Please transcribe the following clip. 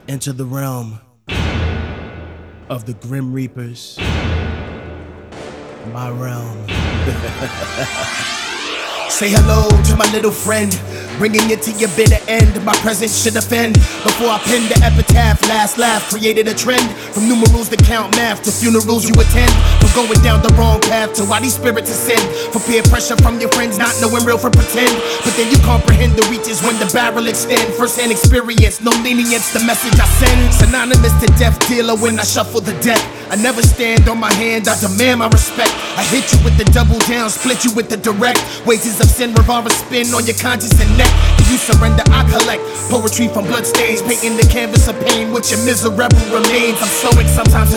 Enter the realm of the Grim Reapers. My realm. Say hello to my little friend, bringing it to your bitter end. My presence should offend. Before I penned the epitaph, last laugh created a trend. From numerals to count math to funerals you attend. From going down the wrong path to why these spirits ascend. For peer pressure from your friends, not knowing real from pretend. But then you comprehend the reaches when the barrel extend. First-hand experience, no lenience, the message I send. Synonymous to death dealer when I shuffle the deck. I never stand on my hand, I demand my respect. I hit you with the double down, split you with the direct. Wages of sin, revolver spin on your conscience and neck. If you surrender, I collect poetry from bloodstains, painting the canvas of pain with your miserable remains. I'm stoic sometimes.